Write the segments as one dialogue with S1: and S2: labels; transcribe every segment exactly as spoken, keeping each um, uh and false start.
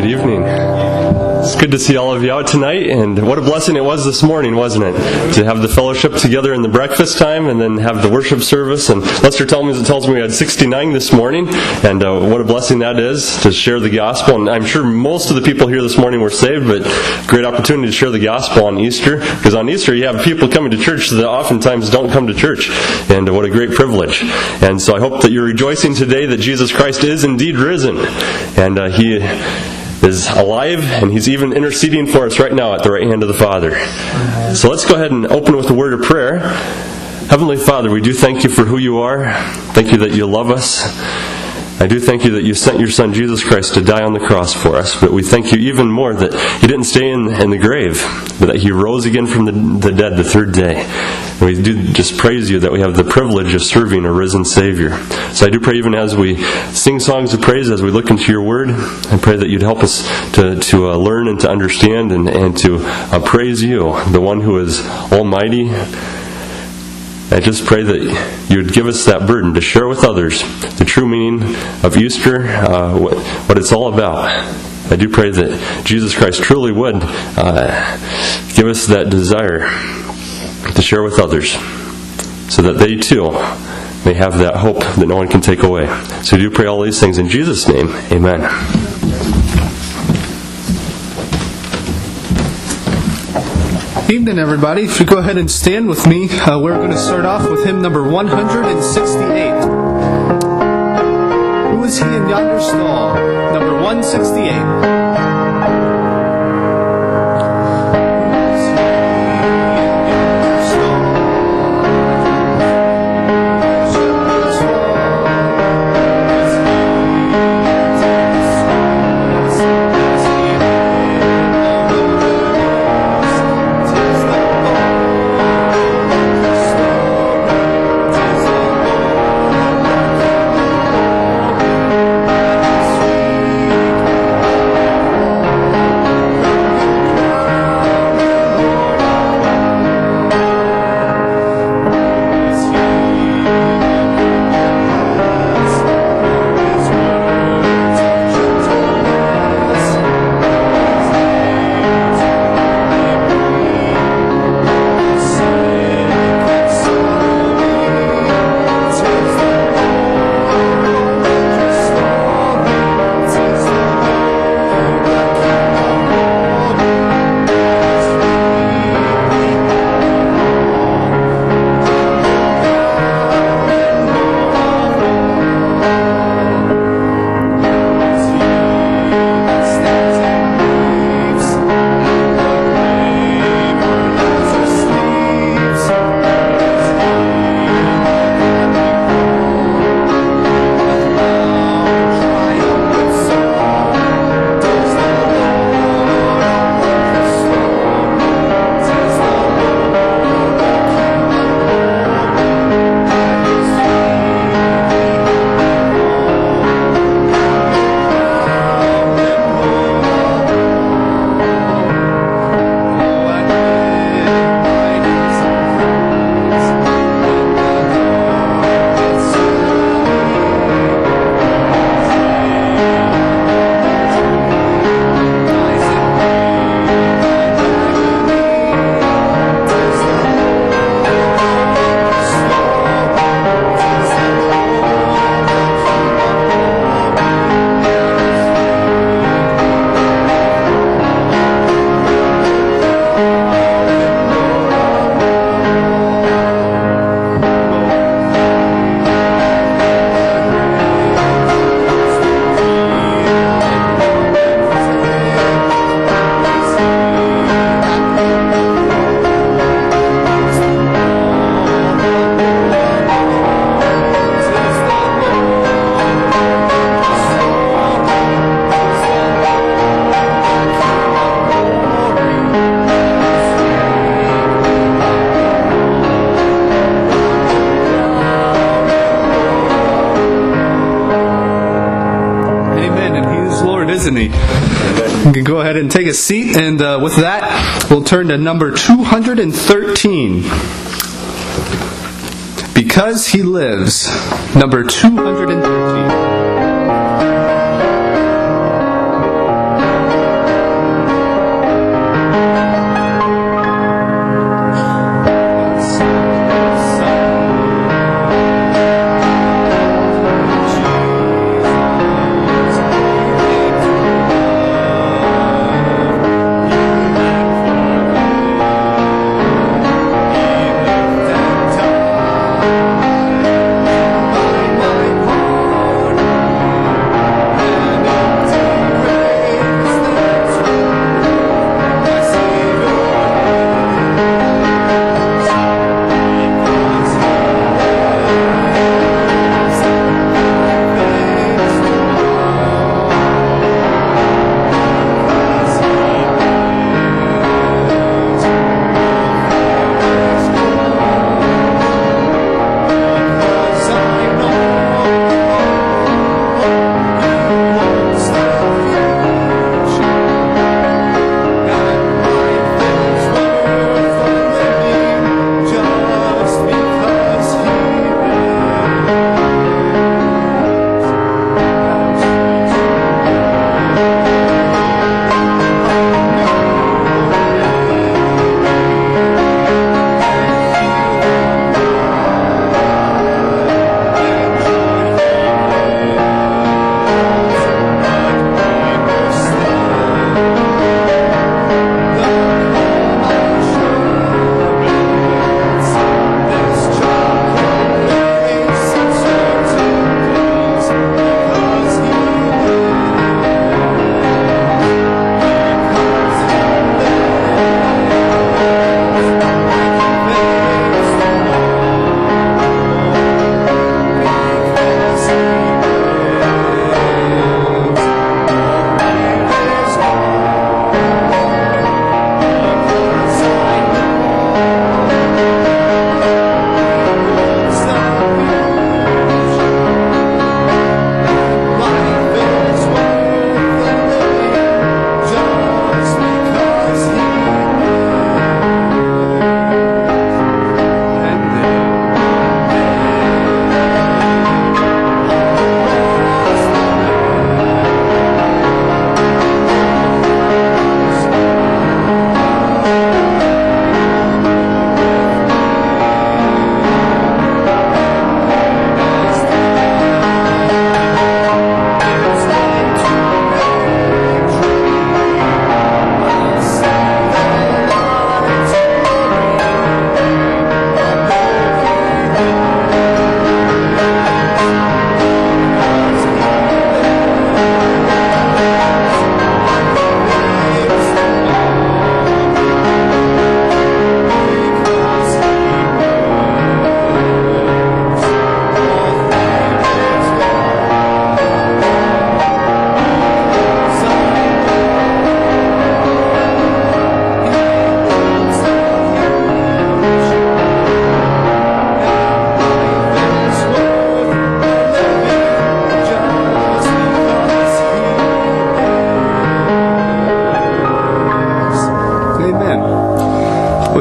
S1: Good evening. It's good to see all of you out tonight, and what a blessing it was this morning, wasn't it? To have the fellowship together in the breakfast time, and then have the worship service. And Lester tells me, tells me we had sixty-nine this morning, and uh, what a blessing that is to share the gospel. And I'm sure most of the people here this morning were saved, but great opportunity to share the gospel on Easter, because on Easter you have people coming to church that oftentimes don't come to church, and uh, what a great privilege. And so I hope that you're rejoicing today that Jesus Christ is indeed risen, and uh, He is alive, and He's even interceding for us right now at the right hand of the Father. So let's go ahead and open with a word of prayer. Heavenly Father, we do thank You for who You are. Thank You that You love us. I do thank You that You sent Your Son Jesus Christ to die on the cross for us, but we thank You even more that He didn't stay in, in the grave, but that He rose again from the, the dead the third day. And we do just praise You that we have the privilege of serving a risen Savior. So I do pray even as we sing songs of praise, as we look into Your Word, I pray that You'd help us to, to uh, learn and to understand and, and to uh, praise You, the one who is almighty. I just pray that You would give us that burden to share with others the true meaning of Easter, uh, what, what it's all about. I do pray that Jesus Christ truly would uh, give us that desire to share with others, so that they too may have that hope that no one can take away. So I do pray all these things in Jesus' name. Amen.
S2: Evening, everybody. If you go ahead and stand with me, uh, we're going to start off with hymn number one hundred sixty-eight. Who is He in yonder stall? Number one sixty-eight. Isn't He? You can go ahead and take a seat, and uh, with that, we'll turn to number two hundred thirteen. Because He lives, number two hundred thirteen.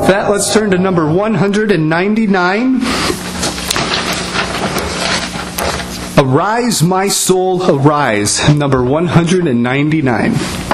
S2: that, let's turn to number one hundred ninety-nine. Arise, my soul, arise. Number one hundred ninety-nine.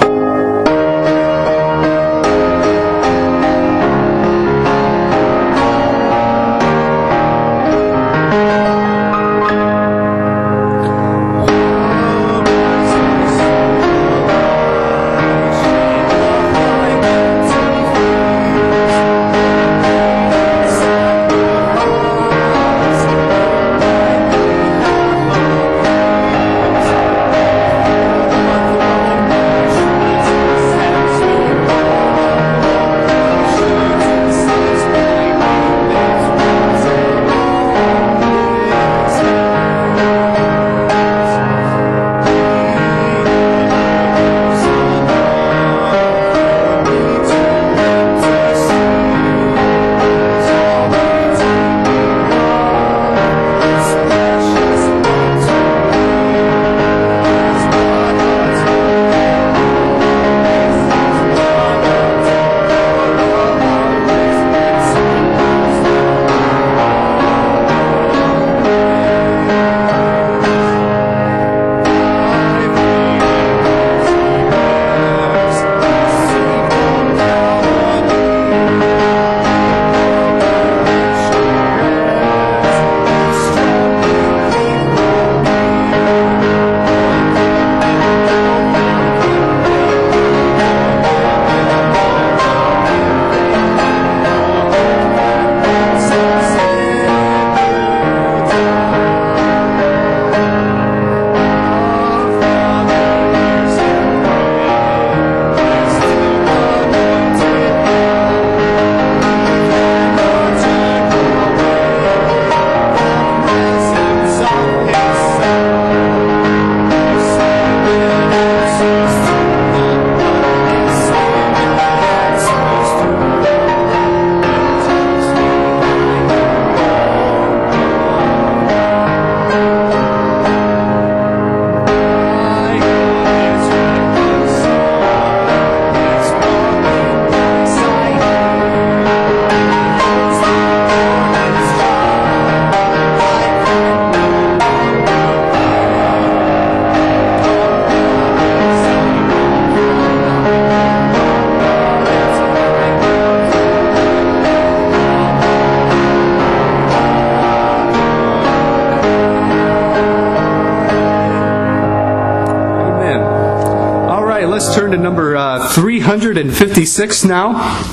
S2: Let's turn to number uh, three hundred fifty-six now.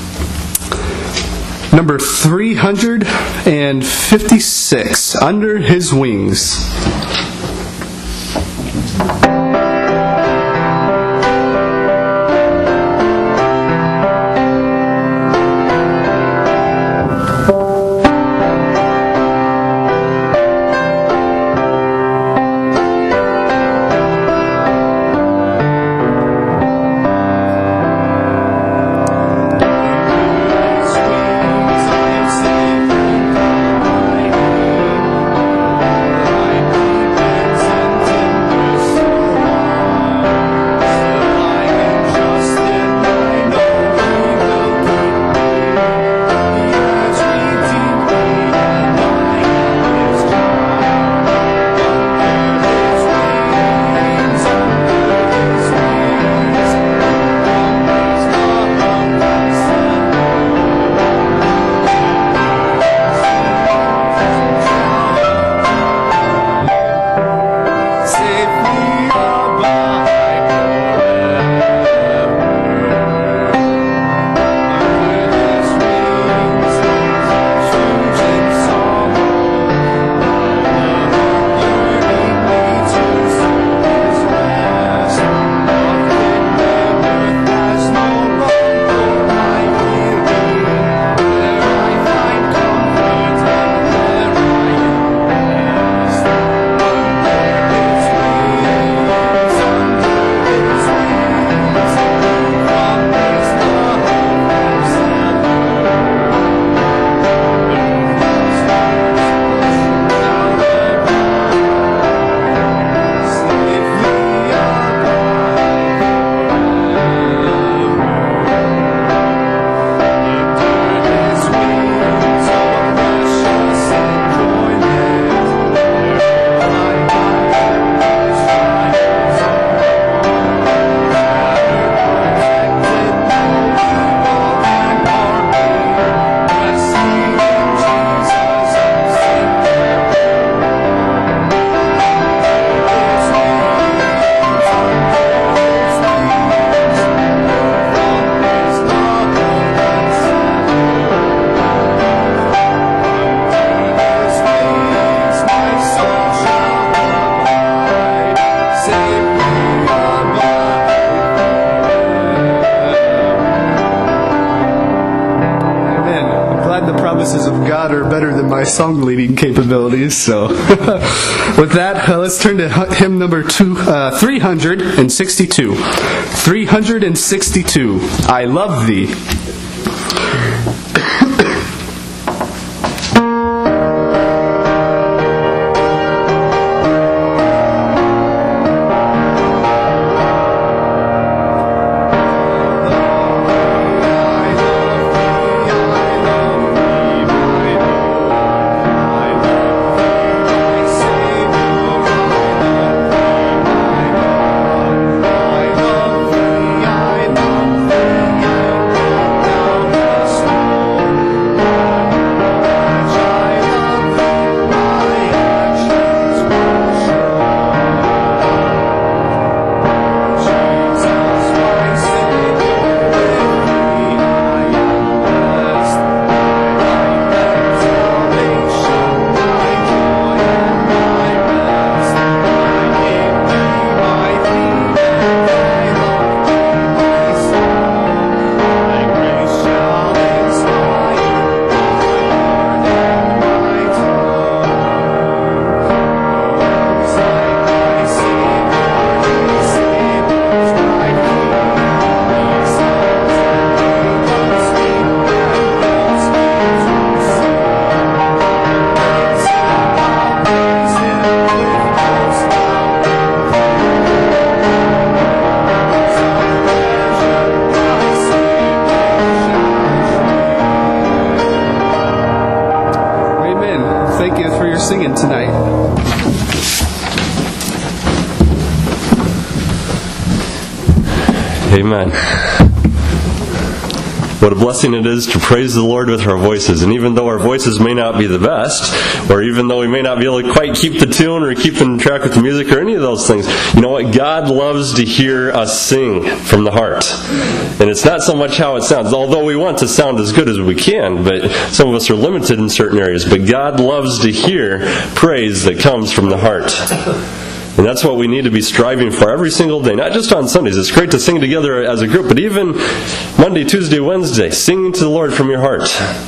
S2: Number three hundred fifty-six, Under His Wings. my song leading capabilities. So, with that, uh, let's turn to hymn number two, uh, three hundred sixty-two. three hundred sixty-two. I love thee. Singing tonight.
S1: Amen. What a blessing it is to praise the Lord with our voices. And even though our voices may not be the best, or even though we may not be able to quite keep the tune or keep in track with the music or any of those things, you know what? God loves to hear us sing from the heart. And it's not so much how it sounds, although we want to sound as good as we can, but some of us are limited in certain areas. But God loves to hear praise that comes from the heart. And that's what we need to be striving for every single day, not just on Sundays. It's great to sing together as a group, but even Monday, Tuesday, Wednesday, singing to the Lord from your heart.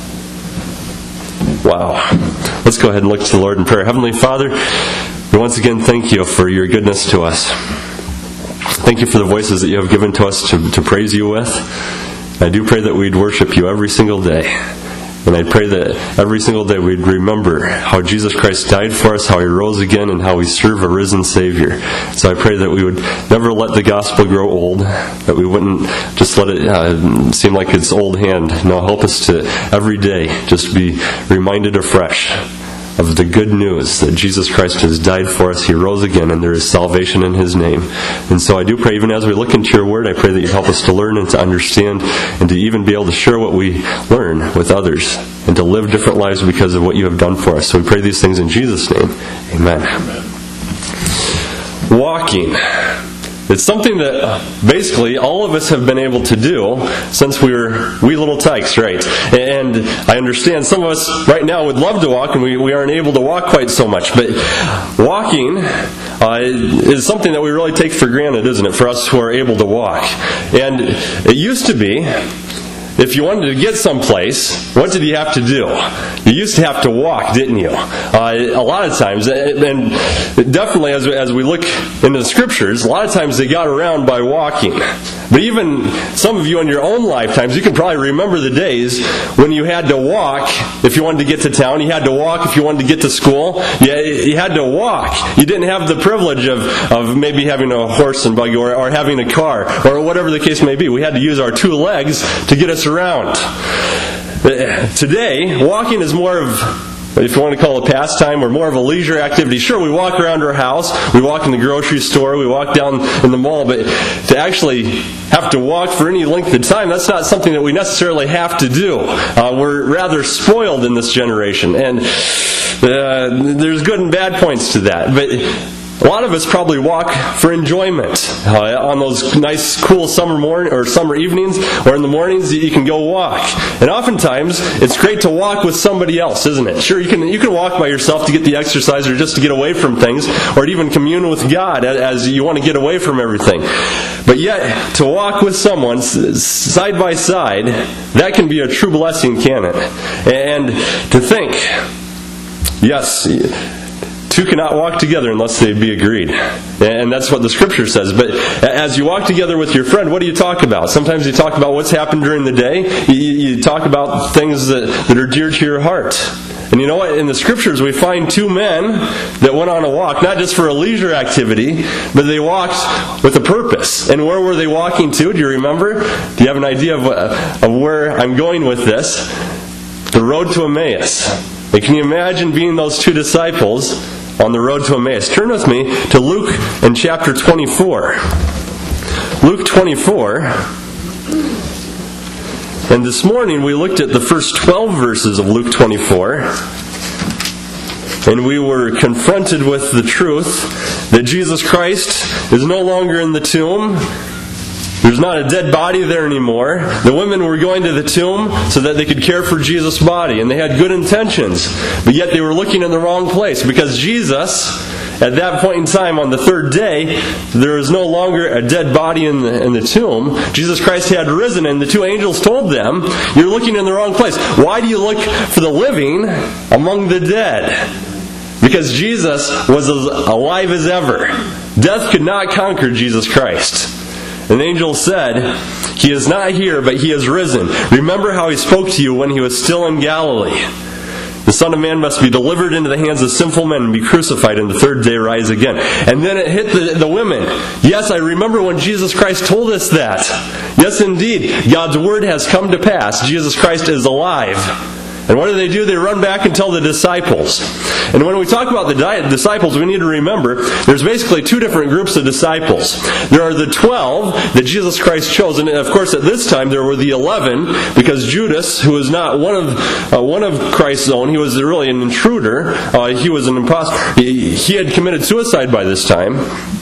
S1: Wow. Let's go ahead and look to the Lord in prayer. Heavenly Father, we once again thank you for your goodness to us. Thank you for the voices that you have given to us to, to praise you with. I do pray that we'd worship you every single day. And I pray that every single day we'd remember how Jesus Christ died for us, how He rose again, and how we serve a risen Savior. So I pray that we would never let the gospel grow old, that we wouldn't just let it uh, seem like it's old hand. No, help us to every day just be reminded afresh of the good news that Jesus Christ has died for us, He rose again, and there is salvation in His name. And so I do pray, even as we look into your Word, I pray that you help us to learn and to understand and to even be able to share what we learn with others and to live different lives because of what you have done for us. So we pray these things in Jesus' name. Amen. Amen. Walking. It's something that basically all of us have been able to do since we were wee little tykes, right? And I understand some of us right now would love to walk, and we, we aren't able to walk quite so much. But walking uh, is something that we really take for granted, isn't it, for us who are able to walk? And it used to be, if you wanted to get someplace, what did you have to do? You used to have to walk, didn't you? Uh, a lot of times, and definitely as we, as we look into the Scriptures, a lot of times they got around by walking. But even some of you in your own lifetimes, you can probably remember the days when you had to walk if you wanted to get to town. You had to walk if you wanted to get to school. You, you had to walk. You didn't have the privilege of, of maybe having a horse and buggy or, or having a car or whatever the case may be. We had to use our two legs to get us around. Today, walking is more of, if you want to call it a pastime, or more of a leisure activity. Sure, we walk around our house, we walk in the grocery store, we walk down in the mall, but to actually have to walk for any length of time, that's not something that we necessarily have to do. Uh, we're rather spoiled in this generation, and uh, there's good and bad points to that. But a lot of us probably walk for enjoyment uh, on those nice, cool summer morning or summer evenings, or in the mornings you can go walk. And oftentimes it's great to walk with somebody else, isn't it? Sure, you can you can walk by yourself to get the exercise, or just to get away from things, or to even commune with God as you want to get away from everything. But yet, to walk with someone side by side, that can be a true blessing, can it? And to think Yes, two cannot walk together unless they be agreed. And that's what the Scripture says. But as you walk together with your friend, what do you talk about? Sometimes you talk about what's happened during the day. You, you talk about things that, that are dear to your heart. And you know what? In the Scriptures we find two men that went on a walk, not just for a leisure activity, but they walked with a purpose. And where were they walking to? Do you remember? Do you have an idea of, uh, of where I'm going with this? The road to Emmaus. And can you imagine being those two disciples on the road to Emmaus? Turn with me to Luke in chapter twenty-four. Luke twenty-four. And this morning we looked at the first twelve verses of Luke twenty-four. And we were confronted with the truth that Jesus Christ is no longer in the tomb. There's not a dead body there anymore. The women were going to the tomb so that they could care for Jesus' body. And they had good intentions. But yet they were looking in the wrong place. Because Jesus, at that point in time, on the third day, there was no longer a dead body in the, in the tomb. Jesus Christ had risen, and the two angels told them, "You're looking in the wrong place. Why do you look for the living among the dead?" Because Jesus was as alive as ever. Death could not conquer Jesus Christ. An angel said, "He is not here, but He is risen. Remember how He spoke to you when He was still in Galilee. The Son of Man must be delivered into the hands of sinful men and be crucified, and the third day rise again." And then it hit the, the women. Yes, I remember when Jesus Christ told us that. Yes, indeed, God's Word has come to pass. Jesus Christ is alive. And what do they do? They run back and tell the disciples. And when we talk about the disciples, we need to remember there's basically two different groups of disciples. There are the twelve that Jesus Christ chose. And of course, at this time, there were the eleven, because Judas, who was not one of uh, one of Christ's own, he was really an intruder. Uh, he was an impostor. He, he had committed suicide by this time.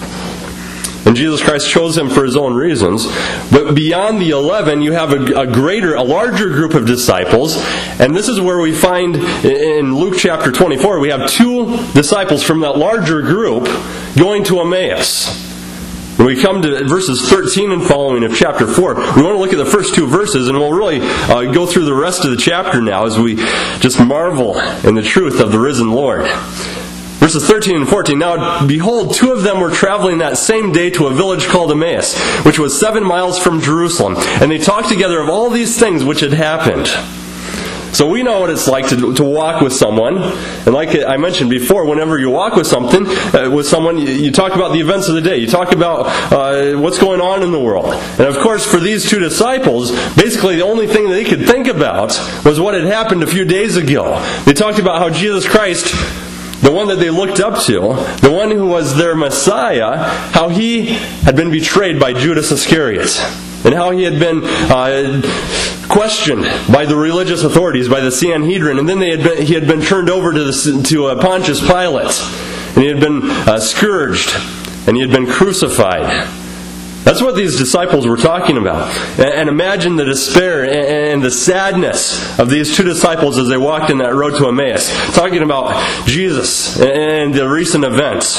S1: And Jesus Christ chose him for His own reasons. But beyond the eleven, you have a, a greater, a larger group of disciples. And this is where we find in Luke chapter twenty-four, we have two disciples from that larger group going to Emmaus. When we come to verses thirteen and following of chapter four, we want to look at the first two verses, and we'll really uh, go through the rest of the chapter now as we just marvel in the truth of the risen Lord. Verses thirteen and fourteen, "Now, behold, two of them were traveling that same day to a village called Emmaus, which was seven miles from Jerusalem. And they talked together of all these things which had happened." So we know what it's like to, to walk with someone. And like I mentioned before, whenever you walk with something, uh, with someone, you, you talk about the events of the day. You talk about uh, what's going on in the world. And of course, for these two disciples, basically the only thing that they could think about was what had happened a few days ago. They talked about how Jesus Christ, the one that they looked up to, the one who was their Messiah, how He had been betrayed by Judas Iscariot. And how He had been uh, questioned by the religious authorities, by the Sanhedrin. And then they had been, He had been turned over to, the, to uh, Pontius Pilate. And He had been uh, scourged. And He had been crucified. That's what these disciples were talking about. And imagine the despair and the sadness of these two disciples as they walked in that road to Emmaus, talking about Jesus and the recent events.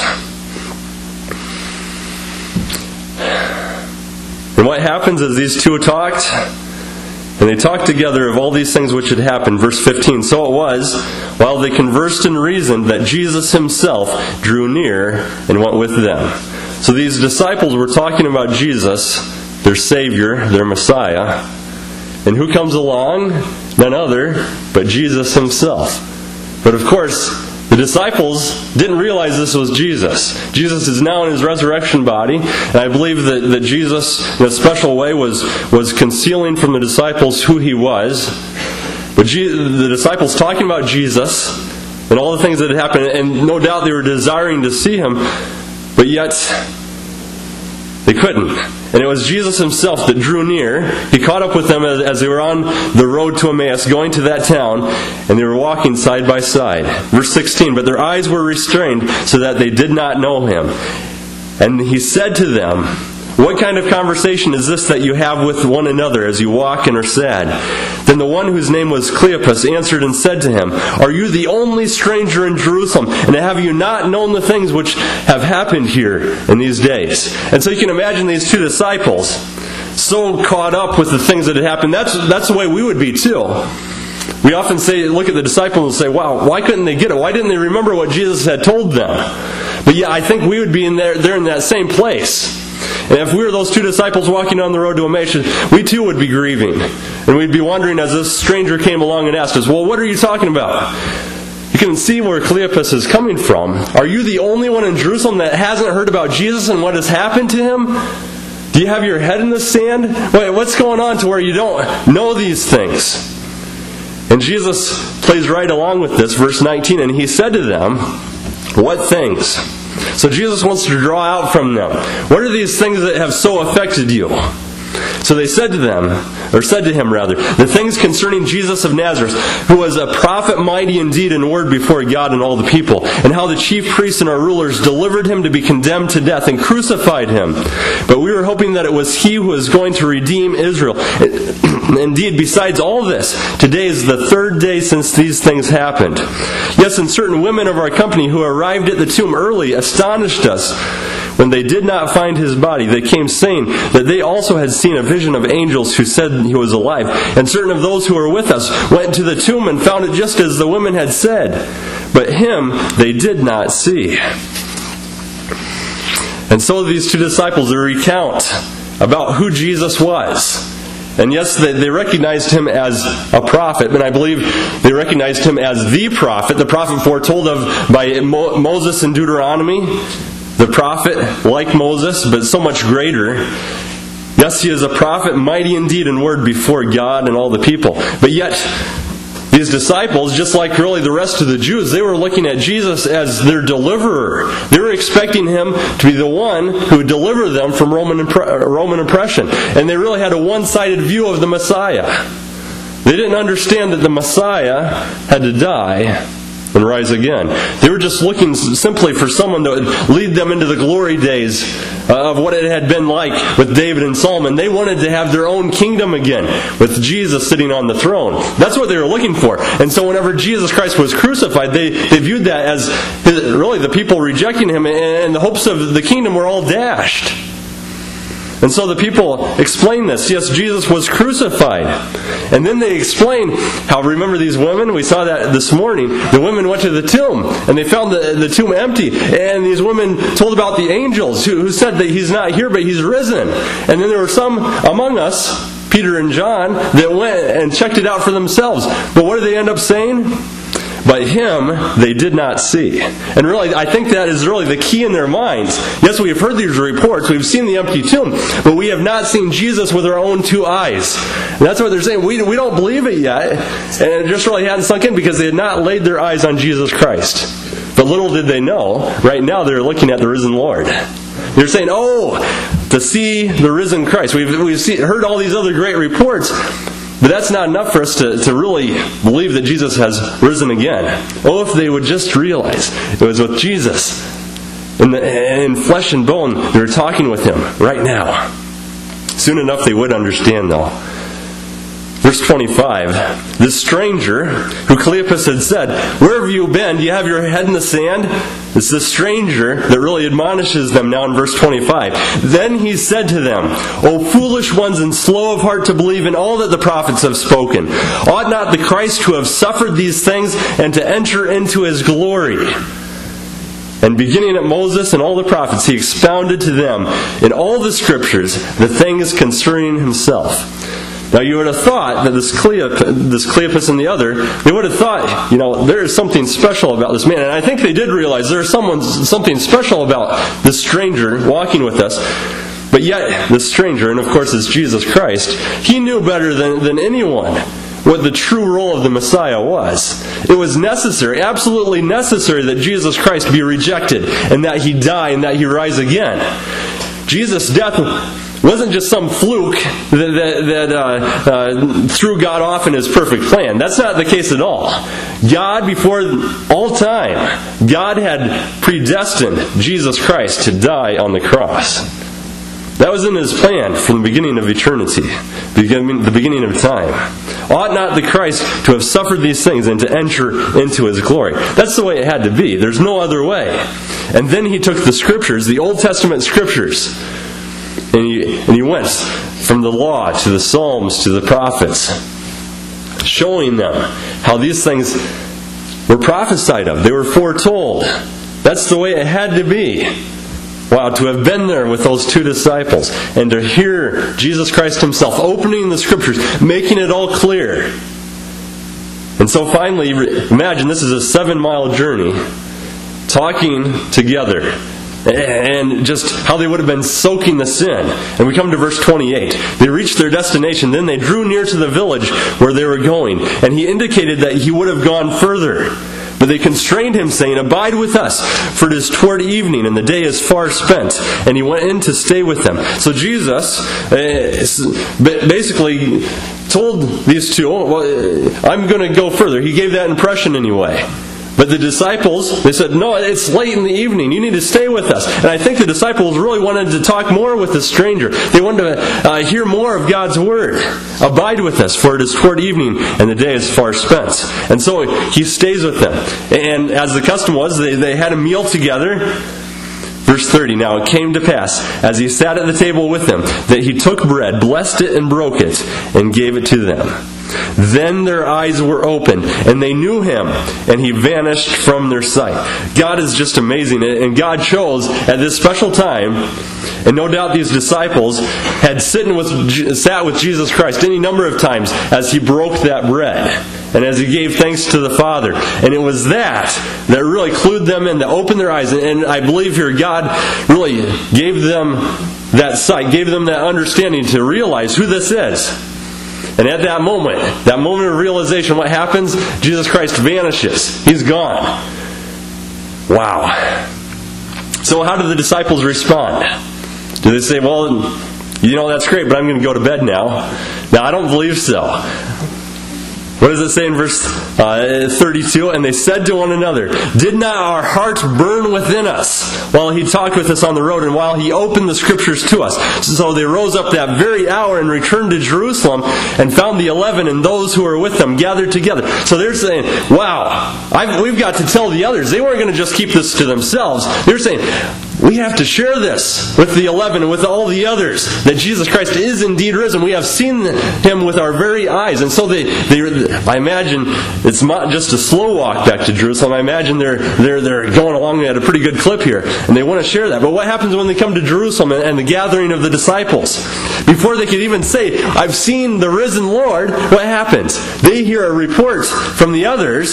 S1: And what happens is these two talked, and they talked together of all these things which had happened. Verse fifteen, "So it was, while they conversed and reasoned, that Jesus Himself drew near and went with them." So these disciples were talking about Jesus, their Savior, their Messiah. And who comes along? None other but Jesus Himself. But of course, the disciples didn't realize this was Jesus. Jesus is now in His resurrection body, and I believe that, that Jesus, in a special way, was, was concealing from the disciples who He was. But Je- the disciples talking about Jesus and all the things that had happened, and no doubt they were desiring to see Him, but yet they couldn't. And it was Jesus Himself that drew near. He caught up with them as, as they were on the road to Emmaus, going to that town, and they were walking side by side. Verse sixteen, "But their eyes were restrained so that they did not know Him. And He said to them, 'What kind of conversation is this that you have with one another as you walk and are sad?' Then the one whose name was Cleopas answered and said to Him, 'Are you the only stranger in Jerusalem? And have you not known the things which have happened here in these days?'" And so you can imagine these two disciples so caught up with the things that had happened. That's, that's the way we would be too. We often say, look at the disciples and say, wow, why couldn't they get it? Why didn't they remember what Jesus had told them? But yeah, I think we would be in there, there in that same place. And if we were those two disciples walking on the road to Emmaus, we too would be grieving. And we'd be wondering as this stranger came along and asked us, well, what are you talking about? You can see where Cleopas is coming from. Are you the only one in Jerusalem that hasn't heard about Jesus and what has happened to him? Do you have your head in the sand? Wait, what's going on to where you don't know these things? And Jesus plays right along with this, verse nineteen, and he said to them, what things? So Jesus wants to draw out from them, what are these things that have so affected you? So they said to them, or said to him rather, the things concerning Jesus of Nazareth, who was a prophet mighty in deed and word before God and all the people, and how the chief priests and our rulers delivered him to be condemned to death and crucified him. But we were hoping that it was he who was going to redeem Israel. Indeed, besides all this, today is the third day since these things happened. Yes, and certain women of our company who arrived at the tomb early astonished us. When they did not find his body, they came saying that they also had seen a vision of angels who said he was alive. And certain of those who were with us went to the tomb and found it just as the women had said. But him they did not see. And so these two disciples recount about who Jesus was. And yes, they, they recognized him as a prophet, and I believe they recognized him as the prophet, the prophet foretold of by Mo- Moses in Deuteronomy. The prophet, like Moses, but so much greater. Yes, he is a prophet, mighty indeed in word before God and all the people. But yet, these disciples, just like really the rest of the Jews, they were looking at Jesus as their deliverer. They were expecting him to be the one who would deliver them from Roman, Roman oppression. And they really had a one-sided view of the Messiah. They didn't understand that the Messiah had to die and rise again. They were just looking simply for someone that would lead them into the glory days of what it had been like with David and Solomon. They wanted to have their own kingdom again with Jesus sitting on the throne. That's what they were looking for. And so whenever Jesus Christ was crucified, they, they viewed that as his, really the people rejecting him, and the hopes of the kingdom were all dashed. And so the people explain this. Yes, Jesus was crucified. And then they explain how, remember these women? We saw that this morning. The women went to the tomb, and they found the, the tomb empty. And these women told about the angels who, who said that he's not here, but he's risen. And then there were some among us, Peter and John, that went and checked it out for themselves. But what did they end up saying? But him they did not see. And really, I think that is really the key in their minds. Yes, we have heard these reports. We've seen the empty tomb. But we have not seen Jesus with our own two eyes. And that's what they're saying. We, we don't believe it yet. And it just really hadn't sunk in because they had not laid their eyes on Jesus Christ. But little did they know, right now they're looking at the risen Lord. They're saying, oh, to see the risen Christ. We've, we've seen, heard all these other great reports. But that's not enough for us to, to really believe that Jesus has risen again. Oh, if they would just realize it was with Jesus in, the, in flesh and bone, they were talking with him right now. Soon enough they would understand, though. Verse twenty-five, this stranger, who Cleopas had said, where have you been? Do you have your head in the sand? It's the stranger that really admonishes them now in verse twenty-five. Then he said to them, O foolish ones and slow of heart to believe in all that the prophets have spoken. Ought not the Christ to have suffered these things and to enter into his glory? And beginning at Moses and all the prophets, he expounded to them in all the scriptures the things concerning himself. Now you would have thought that this, Cleop, this Cleopas and the other, they would have thought, you know, there is something special about this man. And I think they did realize there is someone, something special about this stranger walking with us. But yet, this stranger, and of course it's Jesus Christ, he knew better than, than anyone what the true role of the Messiah was. It was necessary, absolutely necessary, that Jesus Christ be rejected and that he die and that he rise again. Jesus' death wasn't just some fluke that, that, that uh, uh, threw God off in his perfect plan. That's not the case at all. God, before all time, God had predestined Jesus Christ to die on the cross. That was in his plan from the beginning of eternity, the beginning of time. Ought not the Christ to have suffered these things and to enter into his glory? That's the way it had to be. There's no other way. And then he took the scriptures, the Old Testament scriptures, and he, and he went from the law to the Psalms to the prophets. showing them how these things were prophesied of. They were foretold. That's the way it had to be. Wow, to have been there with those two disciples and to hear Jesus Christ Himself opening the Scriptures, making it all clear. And so finally, imagine this is a seven-mile journey, talking together, and just how they would have been soaking the sin. And we come to verse twenty-eight. They reached their destination, then they drew near to the village where they were going, and He indicated that He would have gone further. But they constrained Him, saying, "Abide with us, for it is toward evening, and the day is far spent." And He went in to stay with them. So Jesus basically told these two, well, I'm going to go further. He gave that impression anyway. But the disciples, they said, no, it's late in the evening. You need to stay with us. And I think the disciples really wanted to talk more with the stranger. They wanted to uh, hear more of God's Word. Abide with us, for it is toward evening, and the day is far spent. And so He stays with them. And as the custom was, they, they had a meal together. Verse thirty, now it came to pass, as He sat at the table with them, that He took bread, blessed it, and broke it, and gave it to them. Then their eyes were opened, and they knew Him, and He vanished from their sight. God is just amazing, and God chose at this special time, and no doubt these disciples had sitting with, sat with Jesus Christ any number of times as He broke that bread, and as He gave thanks to the Father. And it was that that really clued them in, that opened their eyes. And I believe here God really gave them that sight, gave them that understanding to realize who this is. And at that moment, that moment of realization, what happens? Jesus Christ vanishes. He's gone. Wow. So how do the disciples respond? Do they say, well, you know, that's great, but I'm going to go to bed now? Now, I don't believe so. What does it say in verse uh, thirty-two? And they said to one another, did not our hearts burn within us while He talked with us on the road and while He opened the Scriptures to us? So they rose up that very hour and returned to Jerusalem and found the eleven and those who were with them gathered together. So they're saying, wow, I've, we've got to tell the others. They weren't going to just keep this to themselves. They're saying, we have to share this with the eleven and with all the others, that Jesus Christ is indeed risen. We have seen Him with our very eyes. And so they, they I imagine it's not just a slow walk back to Jerusalem. I imagine they're, they're, they're going along at a pretty good clip here, and they want to share that. But what happens when they come to Jerusalem and, and the gathering of the disciples? Before they could even say, I've seen the risen Lord, what happens? They hear a report from the others.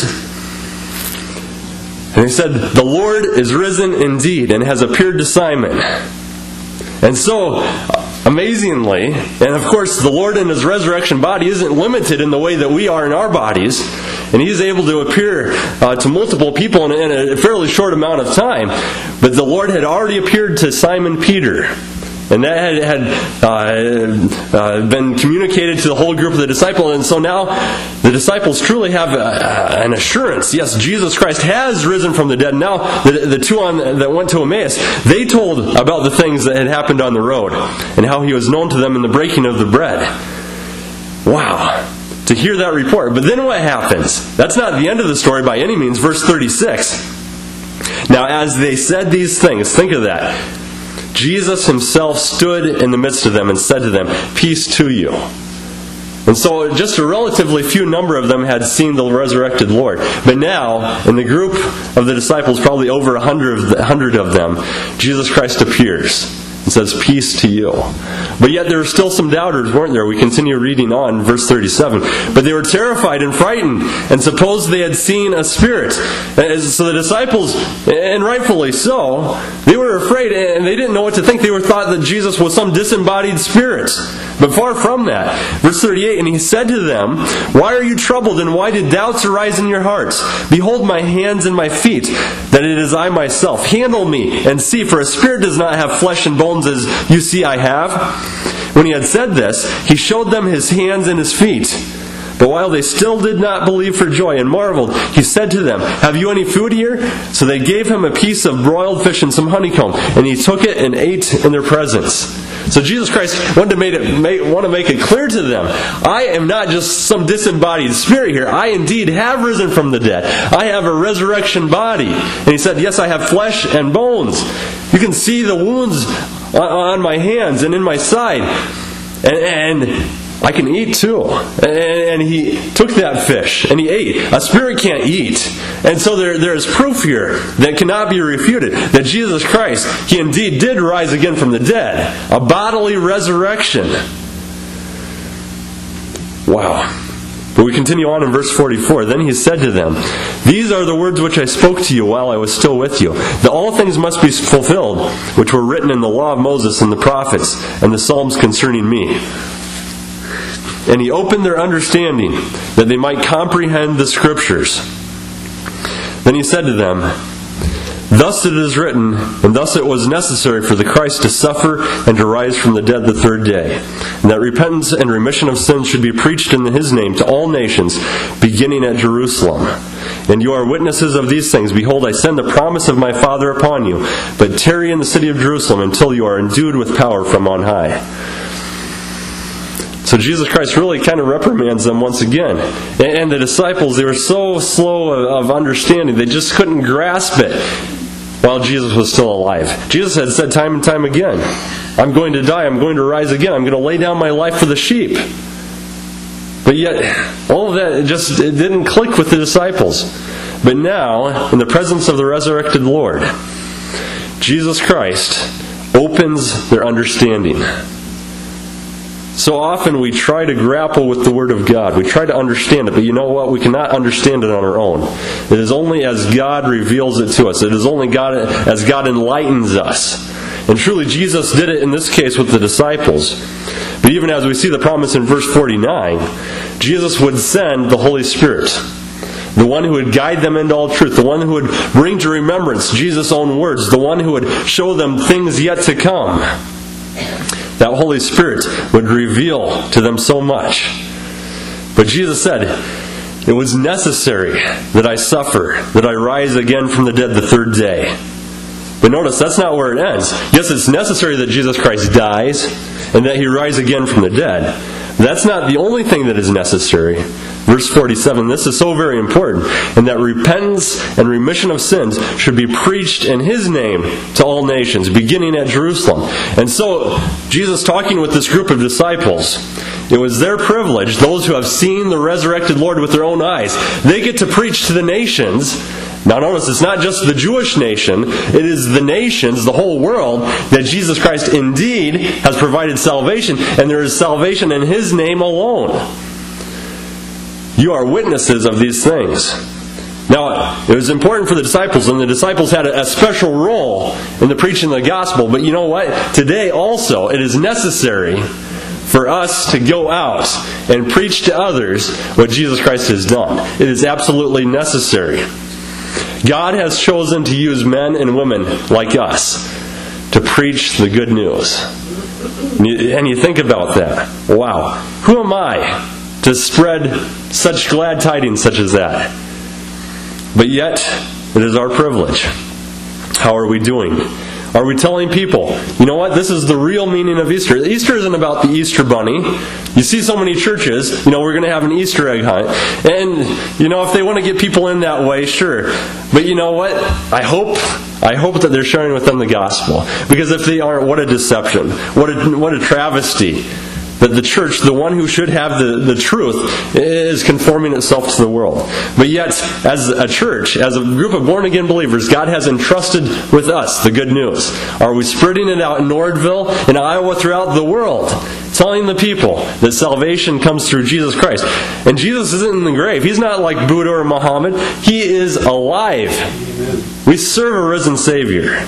S1: And he said, the Lord is risen indeed and has appeared to Simon. And so, amazingly, and of course the Lord in His resurrection body isn't limited in the way that we are in our bodies. And He's able to appear uh, to multiple people in a, in a fairly short amount of time. But the Lord had already appeared to Simon Peter. And that had, had uh, uh, been communicated to the whole group of the disciples. And so now the disciples truly have a, an assurance. Yes, Jesus Christ has risen from the dead. Now the, the two on, that went to Emmaus, they told about the things that had happened on the road and how He was known to them in the breaking of the bread. Wow. To hear that report. But then what happens? That's not the end of the story by any means. Verse thirty-six. Now as they said these things, think of that. Jesus Himself stood in the midst of them and said to them, peace to you. And so just a relatively few number of them had seen the resurrected Lord. But now, in the group of the disciples, probably over a hundred of them, Jesus Christ appears and says, peace to you. But yet there were still some doubters, weren't there? We continue reading on, verse thirty-seven. But they were terrified and frightened, and supposed they had seen a spirit. So the disciples, and rightfully so, they were afraid, and they didn't know what to think. They were thought that Jesus was some disembodied spirit. But far from that. Verse thirty-eight, and He said to them, why are you troubled, and why did doubts arise in your hearts? Behold my hands and my feet, that it is I myself. Handle me, and see, for a spirit does not have flesh and bones, as you see I have. When He had said this, He showed them His hands and His feet. But while they still did not believe for joy and marveled, He said to them, have you any food here? So they gave Him a piece of broiled fish and some honeycomb, and He took it and ate in their presence. So Jesus Christ wanted to make it, make, want to make it clear to them, I am not just some disembodied spirit here. I indeed have risen from the dead. I have a resurrection body. And He said, yes, I have flesh and bones. You can see the wounds on my hands and in my side. And, and I can eat too. And he took that fish and he ate. A spirit can't eat. And so there, there is proof here that cannot be refuted that Jesus Christ, He indeed did rise again from the dead. A bodily resurrection. Wow. But we continue on in verse forty-four. Then He said to them, "These are the words which I spoke to you while I was still with you, that all things must be fulfilled, which were written in the law of Moses and the prophets and the Psalms concerning me." And He opened their understanding, that they might comprehend the Scriptures. Then He said to them, "Thus it is written, and thus it was necessary for the Christ to suffer and to rise from the dead the third day, and that repentance and remission of sins should be preached in His name to all nations, beginning at Jerusalem. And you are witnesses of these things. Behold, I send the promise of my Father upon you, but tarry in the city of Jerusalem until you are endued with power from on high." So Jesus Christ really kind of reprimands them once again. And the disciples, they were so slow of understanding, they just couldn't grasp it while Jesus was still alive. Jesus had said time and time again, "I'm going to die, I'm going to rise again, I'm going to lay down my life for the sheep." But yet, all of that, it just it didn't click with the disciples. But now, in the presence of the resurrected Lord, Jesus Christ opens their understanding. So often we try to grapple with the Word of God. We try to understand it, but you know what? We cannot understand it on our own. It is only as God reveals it to us. It is only God as God enlightens us. And truly, Jesus did it in this case with the disciples. But even as we see the promise in verse forty-nine, Jesus would send the Holy Spirit, the one who would guide them into all truth, the one who would bring to remembrance Jesus' own words, the one who would show them things yet to come. That Holy Spirit would reveal to them so much. But Jesus said, "It was necessary that I suffer, that I rise again from the dead the third day." But notice, that's not where it ends. Yes, it's necessary that Jesus Christ dies and that He rise again from the dead. That's not the only thing that is necessary. Verse forty-seven, this is so very important. "And that repentance and remission of sins should be preached in His name to all nations, beginning at Jerusalem." And so, Jesus talking with this group of disciples, it was their privilege, those who have seen the resurrected Lord with their own eyes, they get to preach to the nations. Now notice, it's not just the Jewish nation, it is the nations, the whole world, that Jesus Christ indeed has provided salvation, and there is salvation in His name alone. You are witnesses of these things. Now, it was important for the disciples, and the disciples had a special role in the preaching of the gospel, but you know what? Today also, it is necessary for us to go out and preach to others what Jesus Christ has done. It is absolutely necessary. God has chosen to use men and women like us to preach the good news. And you think about that. Wow. Who am I to spread such glad tidings such as that? But yet, it is our privilege. How are we doing? Are we telling people, you know what, this is the real meaning of Easter? Easter isn't about the Easter bunny. You see so many churches, you know, we're going to have an Easter egg hunt. And, you know, if they want to get people in that way, sure. But you know what? I hope I hope that they're sharing with them the gospel. Because if they aren't, what a deception. What a, what a travesty. That the church, the one who should have the, the truth, is conforming itself to the world. But yet, as a church, as a group of born-again believers, God has entrusted with us the good news. Are we spreading it out in Nordville, in Iowa, throughout the world, telling the people that salvation comes through Jesus Christ? And Jesus isn't in the grave. He's not like Buddha or Muhammad. He is alive. We serve a risen Savior.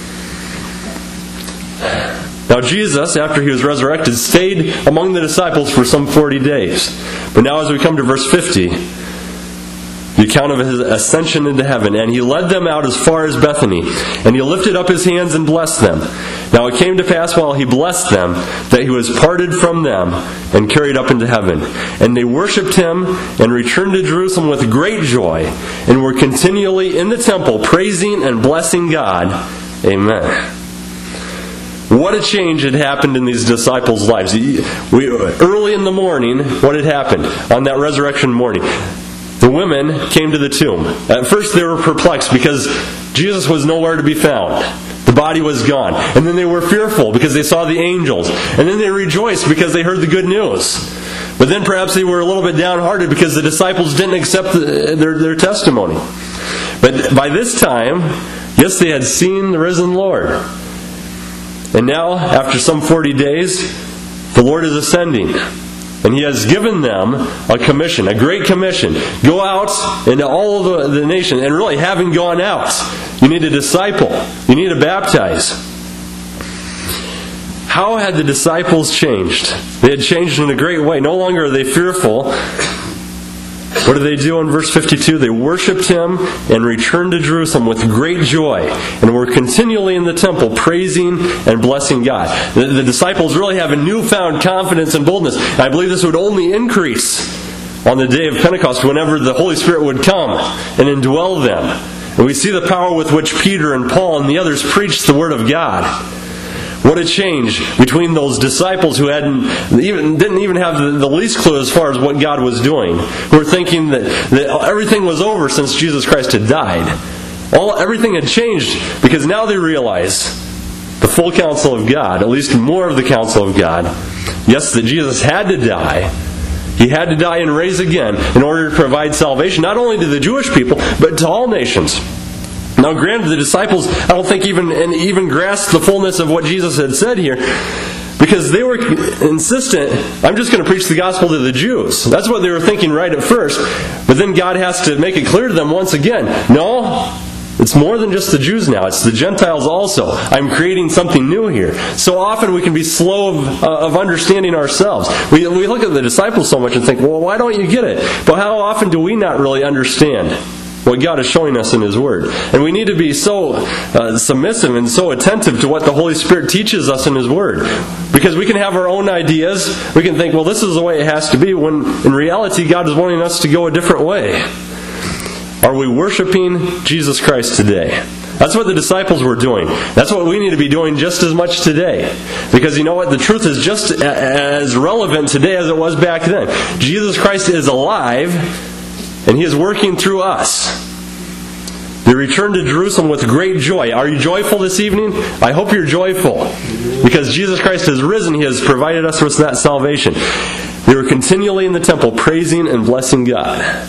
S1: Now Jesus, after He was resurrected, stayed among the disciples for some forty days. But now as we come to verse fifty, the account of His ascension into heaven, "And He led them out as far as Bethany, and He lifted up His hands and blessed them. Now it came to pass while He blessed them, that He was parted from them and carried up into heaven. And they worshipped Him and returned to Jerusalem with great joy, and were continually in the temple praising and blessing God. Amen." What a change had happened in these disciples' lives. We, early in the morning, what had happened on that resurrection morning? The women came to the tomb. At first they were perplexed because Jesus was nowhere to be found. The body was gone. And then they were fearful because they saw the angels. And then they rejoiced because they heard the good news. But then perhaps they were a little bit downhearted because the disciples didn't accept the, their, their testimony. But by this time, yes, they had seen the risen Lord. And now, after some forty days, the Lord is ascending. And He has given them a commission, a great commission. Go out into all the, the nation. And really, having gone out, you need to disciple. You need to baptize. How had the disciples changed? They had changed in a great way. No longer are they fearful. What did they do in verse fifty-two? They worshipped Him and returned to Jerusalem with great joy, and were continually in the temple praising and blessing God. The, the disciples really have a newfound confidence and boldness. And I believe this would only increase on the day of Pentecost whenever the Holy Spirit would come and indwell them. And we see the power with which Peter and Paul and the others preached the Word of God. What a change between those disciples who hadn't even didn't even have the, the least clue as far as what God was doing, who were thinking that, that everything was over since Jesus Christ had died. All everything had changed because now they realize the full counsel of God, at least more of the counsel of God. Yes, that Jesus had to die. He had to die and raise again in order to provide salvation not only to the Jewish people, but to all nations. Now, granted, the disciples, I don't think even and even grasped the fullness of what Jesus had said here, because they were insistent, I'm just going to preach the gospel to the Jews. That's what they were thinking right at first. But then God has to make it clear to them once again, no, it's more than just the Jews now. It's the Gentiles also. I'm creating something new here. So often we can be slow of, uh, of understanding ourselves. We, we look at the disciples so much and think, well, why don't you get it? But how often do we not really understand what God is showing us in His Word? And we need to be so uh, submissive and so attentive to what the Holy Spirit teaches us in His Word. Because we can have our own ideas. We can think, well, this is the way it has to be, when in reality God is wanting us to go a different way. Are we worshiping Jesus Christ today? That's what the disciples were doing. That's what we need to be doing just as much today. Because you know what? The truth is just as relevant today as it was back then. Jesus Christ is alive, and He is working through us. They returned to Jerusalem with great joy. Are you joyful this evening? I hope you're joyful. Because Jesus Christ has risen. He has provided us with that salvation. They were continually in the temple praising and blessing God.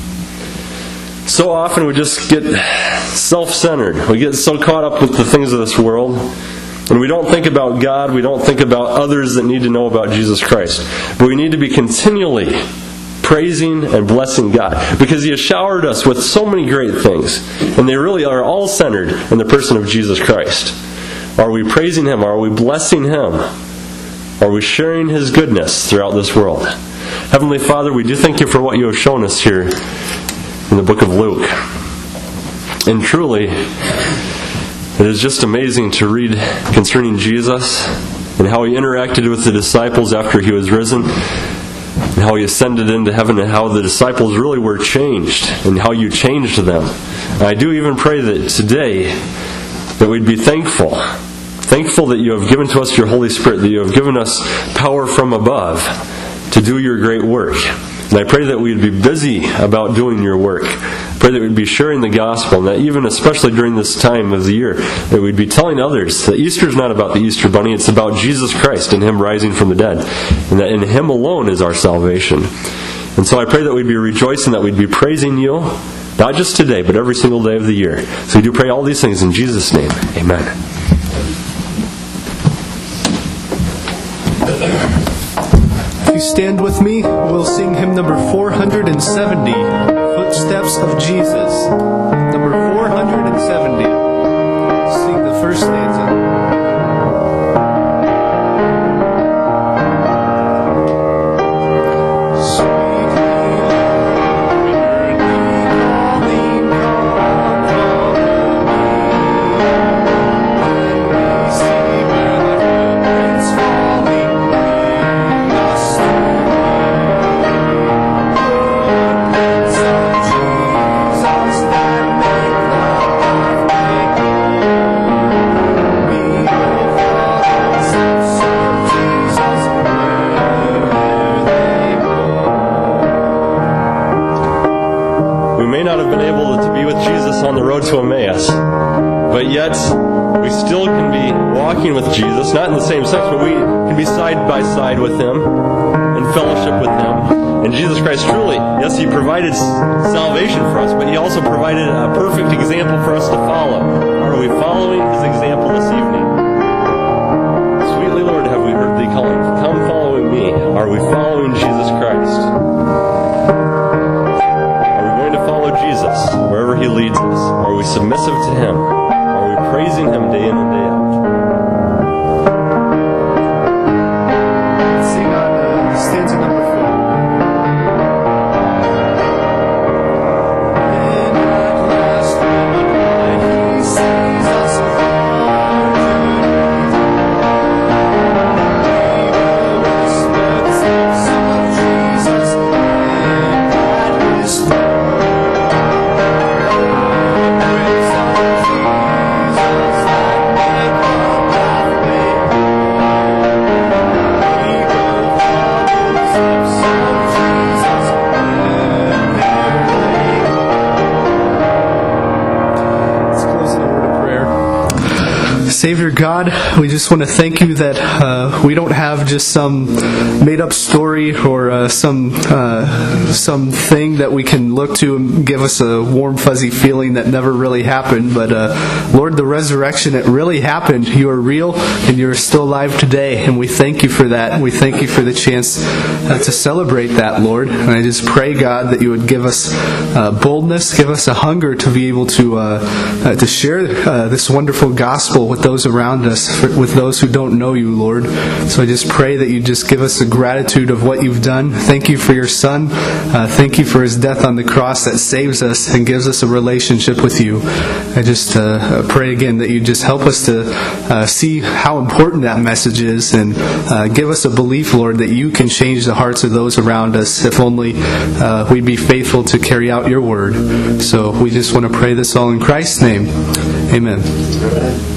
S1: So often we just get self-centered. We get so caught up with the things of this world. And we don't think about God. We don't think about others that need to know about Jesus Christ. But we need to be continually praising and blessing God, because He has showered us with so many great things, and they really are all centered in the person of Jesus Christ. Are we praising Him? Are we blessing Him? Are we sharing His goodness throughout this world? Heavenly Father, we do thank You for what You have shown us here in the book of Luke. And truly, it is just amazing to read concerning Jesus and how He interacted with the disciples after He was risen, and how He ascended into heaven, and how the disciples really were changed, and how You changed them. And I do even pray that today that we'd be thankful. Thankful that You have given to us Your Holy Spirit, that You have given us power from above to do Your great work. And I pray that we'd be busy about doing Your work. I pray that we'd be sharing the gospel, and that even especially during this time of the year, that we'd be telling others that Easter is not about the Easter bunny, it's about Jesus Christ and Him rising from the dead. And that in Him alone is our salvation. And so I pray that we'd be rejoicing, that we'd be praising You, not just today, but every single day of the year. So we do pray all these things in Jesus' name. Amen.
S2: If you stand with me, we'll sing hymn number four hundred seventy, Footsteps of Jesus. Number four hundred seventy. Sing the first stanza.
S1: To Emmaus, but yet we still can be walking with Jesus, not in the same sense, but we can be side by side with Him in fellowship with Him. And Jesus Christ truly, yes, He provided salvation for us, but He also provided a perfect example for us to follow. Are we following His example this evening? Sweetly, Lord, have we heard Thee calling, come follow me. Are we following Jesus Christ? Are we going to follow Jesus wherever He leads us? Are we submissive to Him? Are we praising Him day in and day out?
S2: Sing on uh, stanza number four. Savior God, we just want to thank you that uh, we don't have just some made-up story or uh, some uh, some thing that we can look to and give us a warm, fuzzy feeling that never really happened. But uh, Lord, the resurrection, it really happened. You are real and you are still alive today, and we thank you for that. And we thank you for the chance uh, to celebrate that, Lord. And I just pray, God, that you would give us uh, boldness, give us a hunger to be able to uh, uh, to share uh, this wonderful gospel with those around us, for, with those who don't know you, Lord. So I just pray that you just give us the gratitude of what you've done. Thank you for your Son. Uh, thank you for His death on the cross that saves us and gives us a relationship with you. I just uh, pray again that you just help us to uh, see how important that message is, and uh, give us a belief, Lord, that you can change the hearts of those around us if only uh, we'd be faithful to carry out your word. So we just want to pray this all in Christ's name. Amen.